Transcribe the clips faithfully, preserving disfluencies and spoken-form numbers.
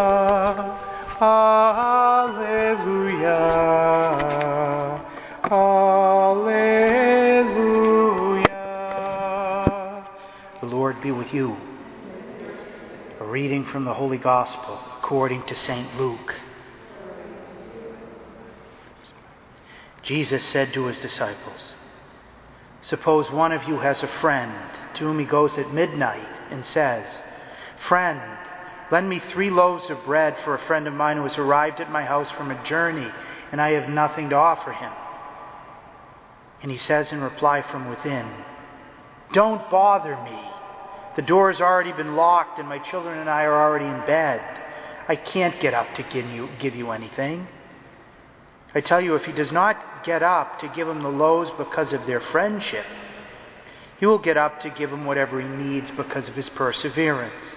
Alleluia. Alleluia. The Lord be with you. A reading from the Holy Gospel according to Saint Luke. Jesus said to his disciples, "Suppose one of you has a friend to whom he goes at midnight and says, 'Friend, lend me three loaves of bread for a friend of mine who has arrived at my house from a journey, and I have nothing to offer him.' And he says in reply from within, 'Don't bother me. The door has already been locked and my children and I are already in bed. I can't get up to give you, give you anything.' I tell you, if he does not get up to give him the loaves because of their friendship, he will get up to give him whatever he needs because of his perseverance.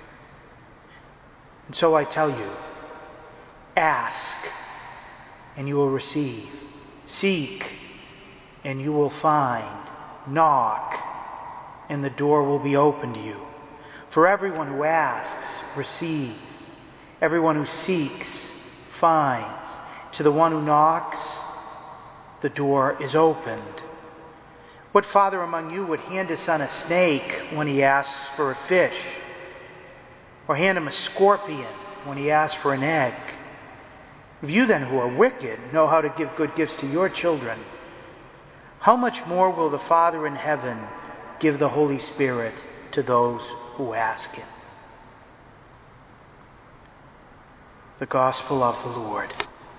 And so I tell you, ask, and you will receive. Seek, and you will find. Knock, and the door will be opened to you. For everyone who asks receives. Everyone who seeks finds. To the one who knocks, the door is opened. What father among you would hand his son a snake when he asks for a fish? Or hand him a scorpion when he asks for an egg? If you then, who are wicked, know how to give good gifts to your children, how much more will the Father in heaven give the Holy Spirit to those who ask him?" The Gospel of the Lord.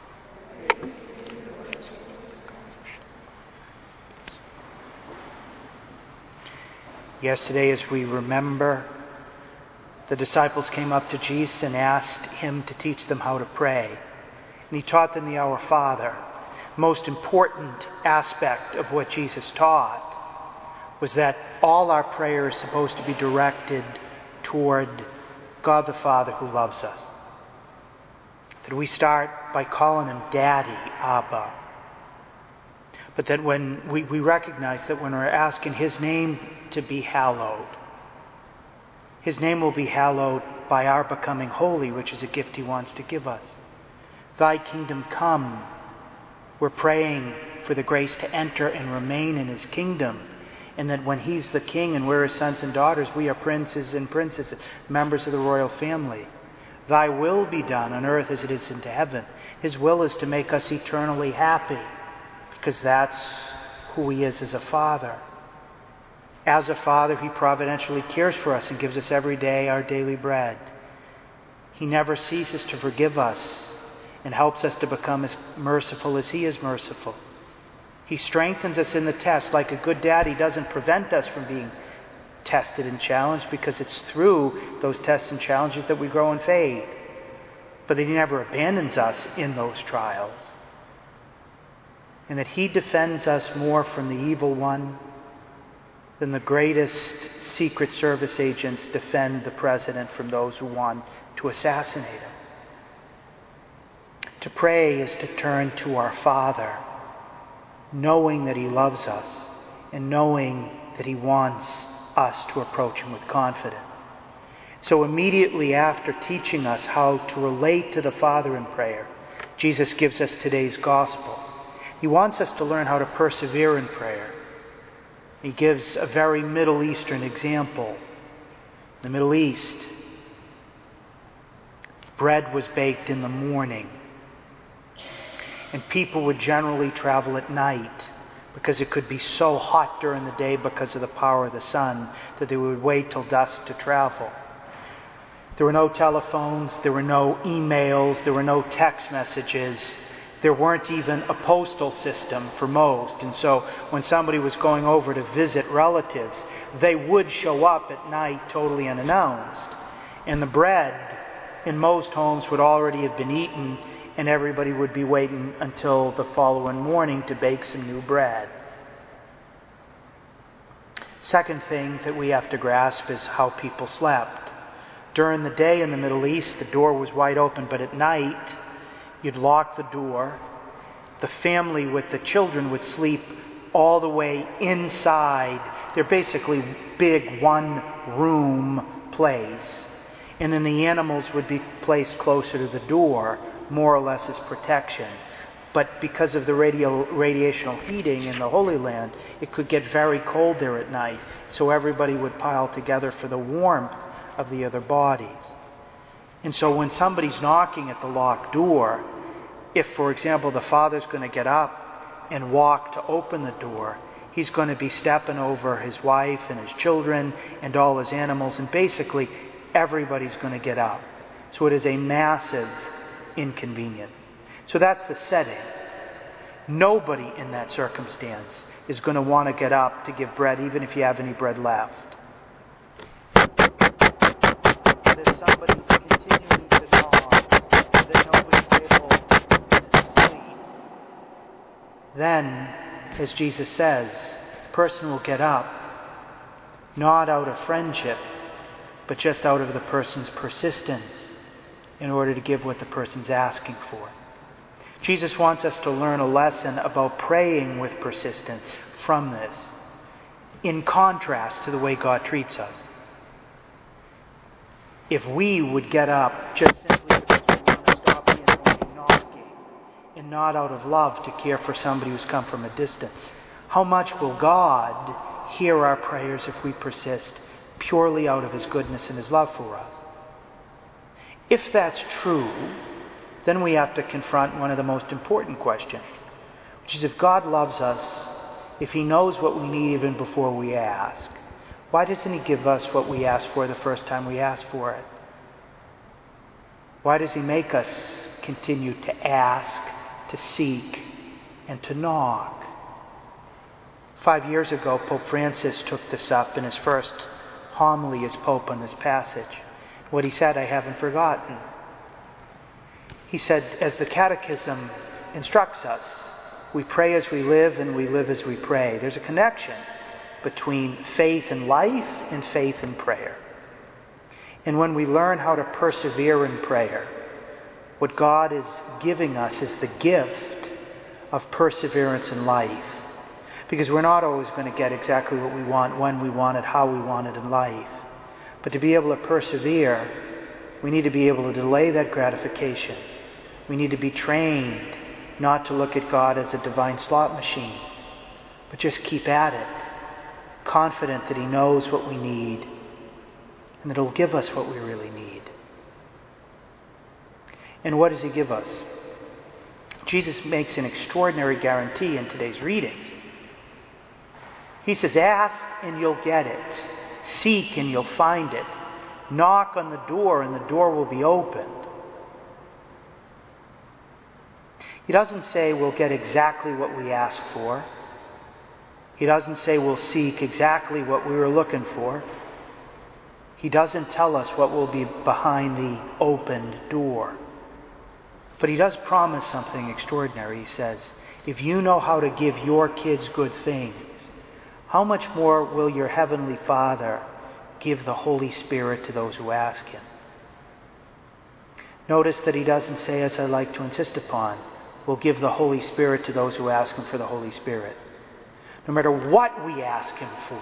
Yesterday, as we remember, the disciples came up to Jesus and asked him to teach them how to pray. And he taught them the Our Father. The most important aspect of what Jesus taught was that all our prayer is supposed to be directed toward God the Father who loves us. That we start by calling him Daddy, Abba. But that when we, we recognize that when we're asking his name to be hallowed, his name will be hallowed by our becoming holy, which is a gift he wants to give us. Thy kingdom come. We're praying for the grace to enter and remain in his kingdom. And that when he's the king and we're his sons and daughters, we are princes and princesses, members of the royal family. Thy will be done on earth as it is in heaven. His will is to make us eternally happy, because that's who he is as a father. As a father, he providentially cares for us and gives us every day our daily bread. He never ceases to forgive us and helps us to become as merciful as he is merciful. He strengthens us in the test. Like a good dad, he doesn't prevent us from being tested and challenged, because it's through those tests and challenges that we grow in faith. But that he never abandons us in those trials. And that he defends us more from the evil one than the greatest Secret Service agents defend the president from those who want to assassinate him. To pray is to turn to our Father, knowing that he loves us and knowing that he wants us to approach him with confidence. So immediately after teaching us how to relate to the Father in prayer, Jesus gives us today's gospel. He wants us to learn how to persevere in prayer. He gives a very Middle Eastern example. In the Middle East, bread was baked in the morning, and people would generally travel at night because it could be so hot during the day because of the power of the sun that they would wait till dusk to travel. There were no telephones, there were no emails, there were no text messages. There weren't even a postal system for most. And so when somebody was going over to visit relatives, they would show up at night totally unannounced. And the bread in most homes would already have been eaten, and everybody would be waiting until the following morning to bake some new bread. Second thing that we have to grasp is how people slept. During the day in the Middle East, the door was wide open, but at night, you'd lock the door. The family with the children would sleep all the way inside. They're basically big one-room place. And then the animals would be placed closer to the door, more or less as protection. But because of the radio, radiational heating in the Holy Land, it could get very cold there at night. So everybody would pile together for the warmth of the other bodies. And so when somebody's knocking at the locked door, if, for example, the father's going to get up and walk to open the door, he's going to be stepping over his wife and his children and all his animals, and basically everybody's going to get up. So it is a massive inconvenience. So that's the setting. Nobody in that circumstance is going to want to get up to give bread, even if you have any bread left. But if somebody's continuing to knock, that nobody's able to sleep, then, as Jesus says, the person will get up, not out of friendship, but just out of the person's persistence in order to give what the person's asking for. Jesus wants us to learn a lesson about praying with persistence from this, in contrast to the way God treats us. If we would get up just simply because we want to stop the annoying knocking and not out of love to care for somebody who's come from a distance, how much will God hear our prayers if we persist purely out of His goodness and His love for us? If that's true, then we have to confront one of the most important questions, which is, if God loves us, if He knows what we need even before we ask, why doesn't He give us what we ask for the first time we ask for it? Why does He make us continue to ask, to seek, and to knock? Five years ago, Pope Francis took this up in his first homily as Pope on this passage. What he said, I haven't forgotten. He said, as the Catechism instructs us, we pray as we live and we live as we pray. There's a connection between faith and life and faith and prayer. And when we learn how to persevere in prayer, what God is giving us is the gift of perseverance in life. Because we're not always going to get exactly what we want, when we want it, how we want it in life. But to be able to persevere, we need to be able to delay that gratification. We need to be trained not to look at God as a divine slot machine, but just keep at it, confident that He knows what we need and that He'll give us what we really need. And what does He give us? Jesus makes an extraordinary guarantee in today's readings. He says, ask and you'll get it. Seek and you'll find it. Knock on the door and the door will be opened. He doesn't say we'll get exactly what we ask for. He doesn't say we'll seek exactly what we were looking for. He doesn't tell us what will be behind the opened door. But He does promise something extraordinary. He says, if you know how to give your kids good things, how much more will your Heavenly Father give the Holy Spirit to those who ask Him? Notice that He doesn't say, as I like to insist upon, we'll give the Holy Spirit to those who ask Him for the Holy Spirit. No matter what we ask Him for,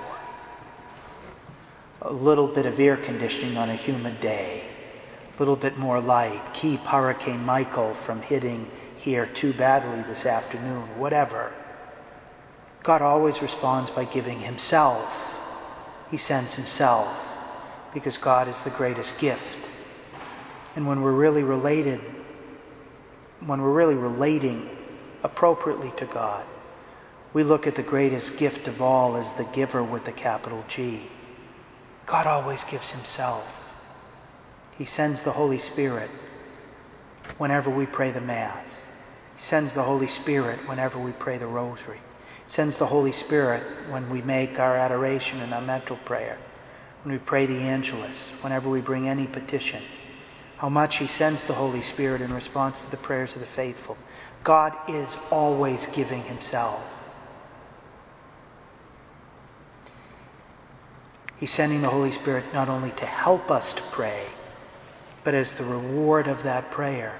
a little bit of air conditioning on a humid day, a little bit more light, keep Hurricane Michael from hitting here too badly this afternoon, whatever. God always responds by giving Himself. He sends Himself because God is the greatest gift. And when we're really related, when we're really relating appropriately to God, we look at the greatest gift of all as the giver with the capital G. God always gives Himself. He sends the Holy Spirit whenever we pray the Mass. He sends the Holy Spirit whenever we pray the Rosary. He sends the Holy Spirit when we make our adoration and our mental prayer, when we pray the Angelus, whenever we bring any petition. How much He sends the Holy Spirit in response to the prayers of the faithful. God is always giving Himself. He's sending the Holy Spirit not only to help us to pray, but as the reward of that prayer.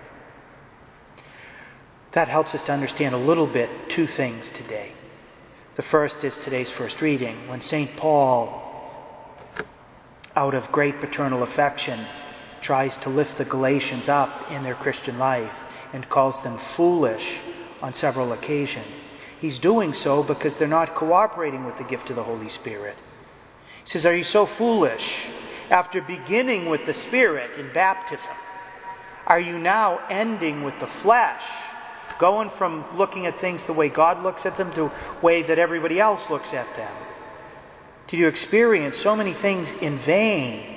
That helps us to understand a little bit two things today. The first is today's first reading, when Saint Paul, out of great paternal affection, tries to lift the Galatians up in their Christian life and calls them foolish on several occasions. He's doing so because they're not cooperating with the gift of the Holy Spirit. He says, are you so foolish? After beginning with the Spirit in baptism, are you now ending with the flesh? Going from looking at things the way God looks at them to the way that everybody else looks at them? Did you experience so many things in vain?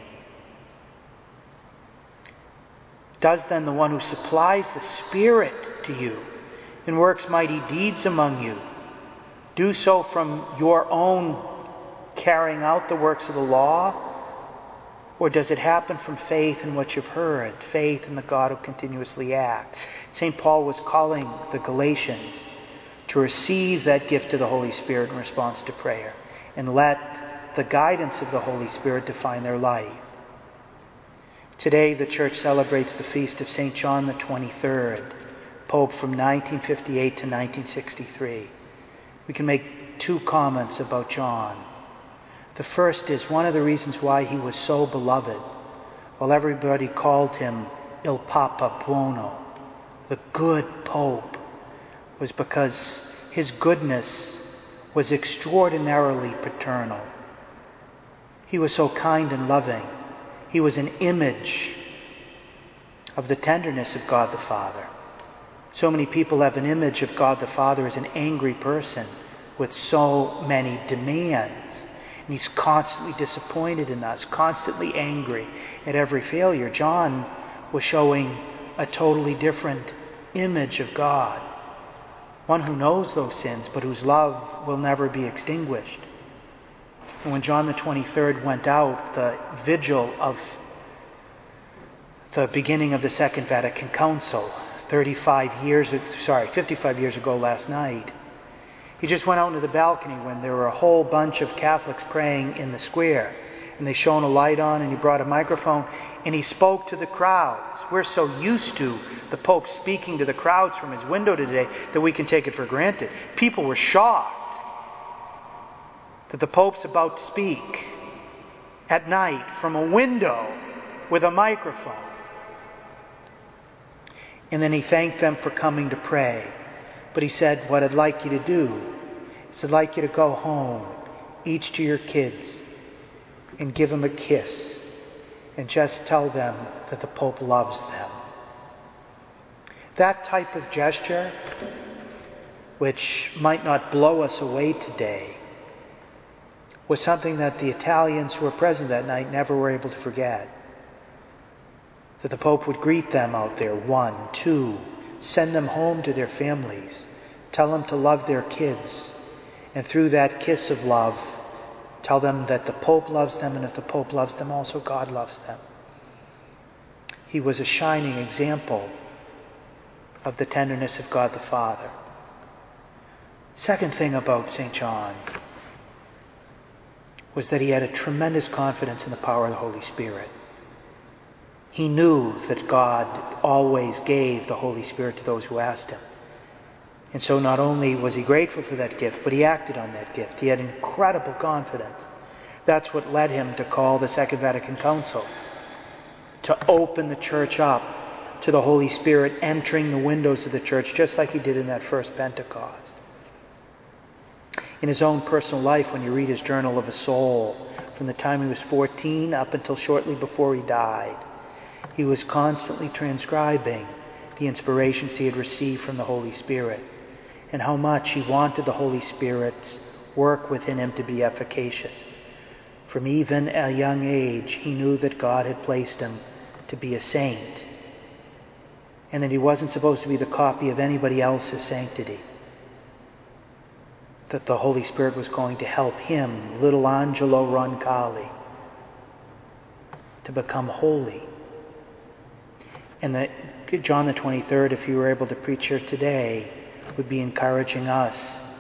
Does then the one who supplies the Spirit to you and works mighty deeds among you do so from your own carrying out the works of the law? Or does it happen from faith in what you've heard, faith in the God who continuously acts? Saint Paul was calling the Galatians to receive that gift of the Holy Spirit in response to prayer and let the guidance of the Holy Spirit define their life. Today the Church celebrates the feast of Saint John the twenty-third, Pope from nineteen fifty-eight to nineteen sixty-three. We can make two comments about John. The first is one of the reasons why he was so beloved, while everybody called him Il Papa Buono, the good Pope, was because his goodness was extraordinarily paternal. He was so kind and loving. He was an image of the tenderness of God the Father. So many people have an image of God the Father as an angry person with so many demands. And he's constantly disappointed in us, constantly angry at every failure. John was showing a totally different image of God. One who knows those sins, but whose love will never be extinguished. And when John the twenty-third went out, the vigil of the beginning of the Second Vatican Council, thirty-five years, sorry, fifty-five years ago last night, he just went out into the balcony when there were a whole bunch of Catholics praying in the square. And they shone a light on and he brought a microphone and he spoke to the crowds. We're so used to the Pope speaking to the crowds from his window today that we can take it for granted. People were shocked that the Pope's about to speak at night from a window with a microphone. And then he thanked them for coming to pray. But he said, what I'd like you to do is I'd like you to go home, each to your kids, and give them a kiss, and just tell them that the Pope loves them. That type of gesture, which might not blow us away today, was something that the Italians who were present that night never were able to forget. That the Pope would greet them out there, one, two, send them home to their families, tell them to love their kids, and through that kiss of love, tell them that the Pope loves them, and if the Pope loves them, also God loves them. He was a shining example of the tenderness of God the Father. Second thing about Saint John was that he had a tremendous confidence in the power of the Holy Spirit. He knew that God always gave the Holy Spirit to those who asked him. And so not only was he grateful for that gift, but he acted on that gift. He had incredible confidence. That's what led him to call the Second Vatican Council, to open the church up to the Holy Spirit entering the windows of the church, just like he did in that first Pentecost. In his own personal life, when you read his Journal of a Soul, from the time he was fourteen up until shortly before he died, he was constantly transcribing the inspirations he had received from the Holy Spirit and how much he wanted the Holy Spirit's work within him to be efficacious. From even a young age, he knew that God had placed him to be a saint and that he wasn't supposed to be the copy of anybody else's sanctity. That the Holy Spirit was going to help him, little Angelo Roncalli, to become holy. And that John the twenty-third, if you were able to preach here today, would be encouraging us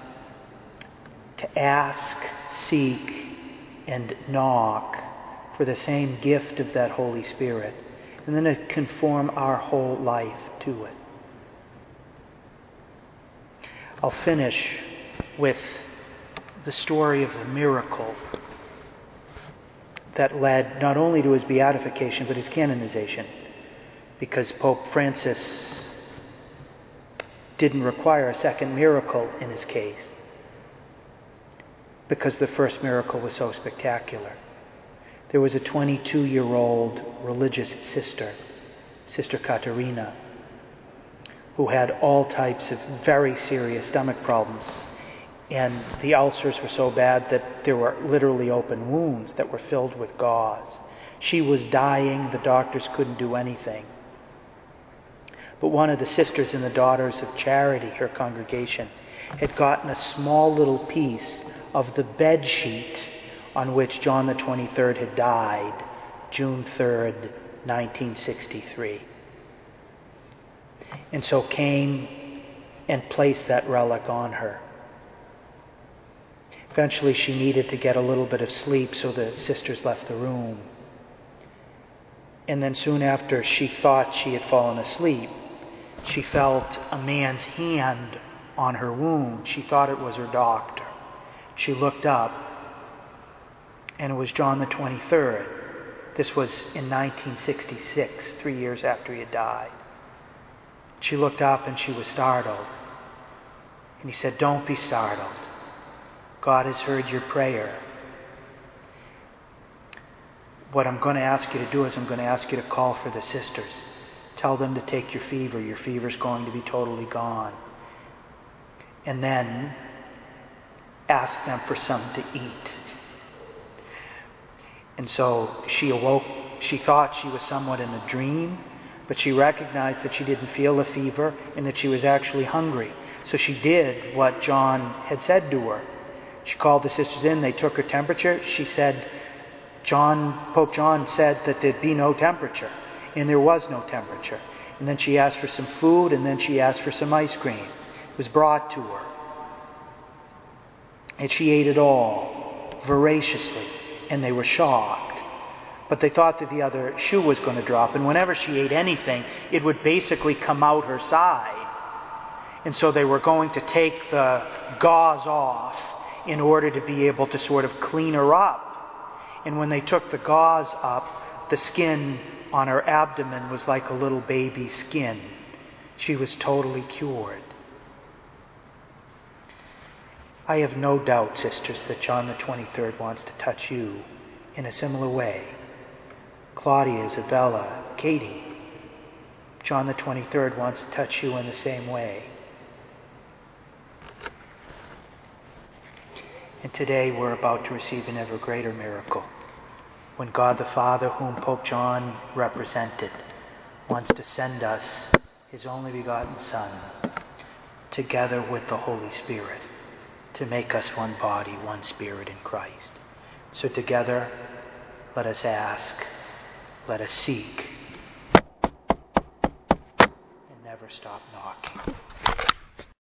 to ask, seek, and knock for the same gift of that Holy Spirit, and then to conform our whole life to it. I'll finish with the story of the miracle that led not only to his beatification but his canonization, because Pope Francis didn't require a second miracle in his case, because the first miracle was so spectacular. There was a twenty-two-year-old religious sister, Sister Katerina, who had all types of very serious stomach problems. And the ulcers were so bad that there were literally open wounds that were filled with gauze. She was dying. The doctors couldn't do anything. But one of the sisters in the Daughters of Charity, her congregation, had gotten a small little piece of the bed sheet on which John the twenty-third had died, June third, nineteen sixty-three. And so came and placed that relic on her. Eventually she needed to get a little bit of sleep, so the sisters left the room. And then soon after she thought she had fallen asleep, she felt a man's hand on her wound. She thought it was her doctor. She looked up, and it was John the twenty-third. This was in nineteen sixty-six, three years after he had died. She looked up and she was startled. And he said, "Don't be startled. God has heard your prayer. What I'm going to ask you to do is I'm going to ask you to call for the sisters. Tell them to take your fever. Your fever's going to be totally gone. And then ask them for something to eat." And so she awoke. She thought she was somewhat in a dream, but she recognized that she didn't feel a fever and that she was actually hungry. So she did what John had said to her. She called the sisters in. They took her temperature. She said, John, Pope John said that there'd be no temperature, and there was no temperature. And then she asked for some food, and then she asked for some ice cream. It was brought to her. And she ate it all, voraciously, and they were shocked. But they thought that the other shoe was going to drop, and whenever she ate anything, it would basically come out her side. And so they were going to take the gauze off in order to be able to sort of clean her up. And when they took the gauze up, the skin on her abdomen was like a little baby skin. She was totally cured. I have no doubt, sisters, that John the twenty-third wants to touch you in a similar way. Claudia, Isabella, Katie, John the twenty-third wants to touch you in the same way. And today we're about to receive an ever greater miracle, when God the Father, whom Pope John represented, wants to send us His only begotten Son, together with the Holy Spirit, to make us one body, one spirit in Christ. So together, let us ask, let us seek, and never stop knocking.